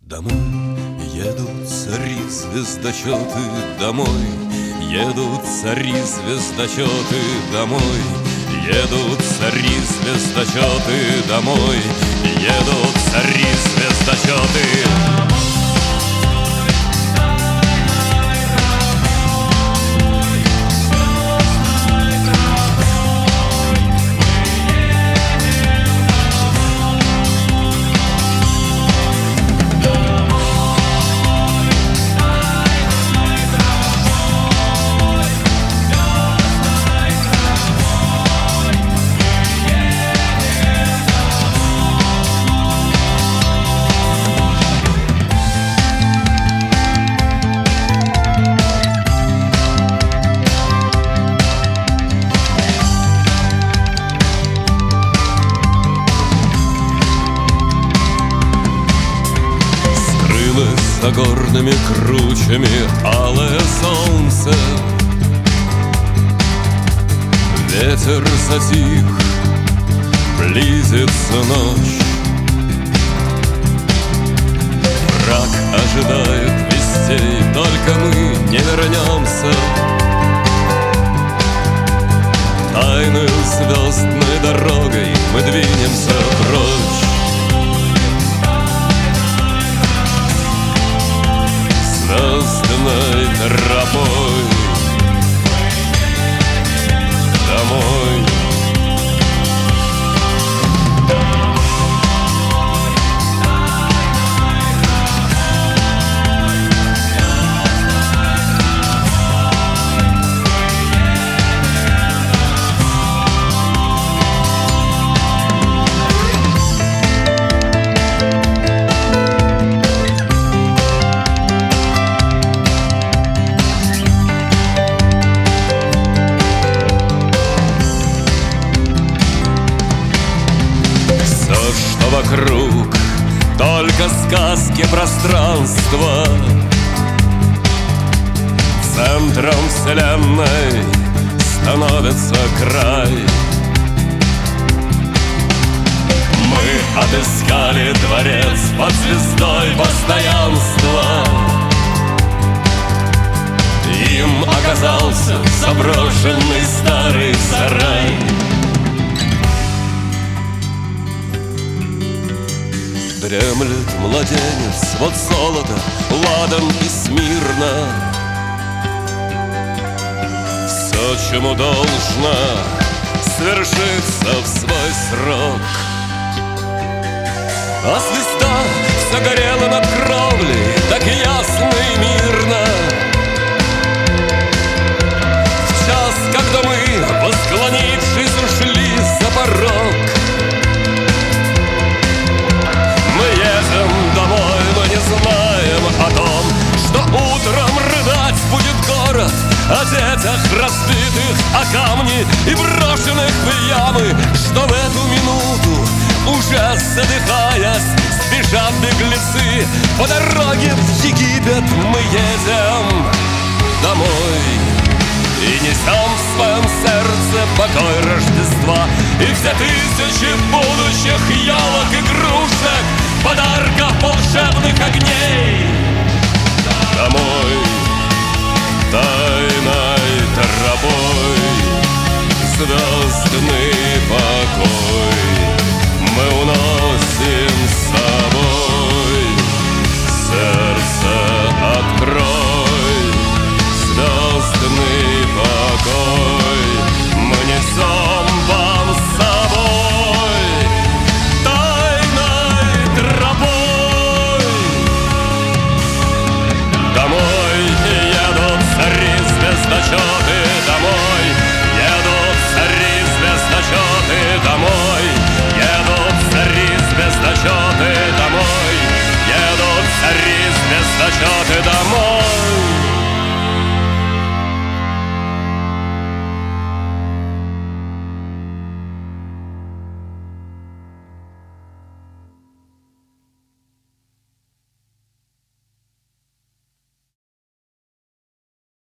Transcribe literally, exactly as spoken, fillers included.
Домой едут цари-звездочеты, домой едут цари-звездочеты, домой едут цари-звездочеты, домой едут цари-звездочеты. За горными кручами алое солнце, ветер затих, близится ночь. Враг ожидает вестей, только мы не вернемся. Тайною звездной дорогой мы двинемся прочь. Звездной тропой домой. Что вокруг только сказки пространства, центром вселенной становится край. Мы отыскали дворец под звездой постоянства. Им оказался заброшенный старый сарай. Дремлет младенец, вот золото, ладан и смирно. Все, чему должно, свершится в свой срок. А звезда все горела над кровлей, так ясно и мирно. В час, когда мы, восклонившись, ушли за порог, домой, мы не знаем о том, что утром рыдать будет город о детях, разбитых о камни и брошенных в ямы, что в эту минуту, уже задыхаясь, спешат беглецы. По дороге в Египет мы едем домой и несем в своем сердце покой Рождества и все тысячи будущих елок и игрушек, подарков волшебных огней. Домой тайной тропой звездный покой.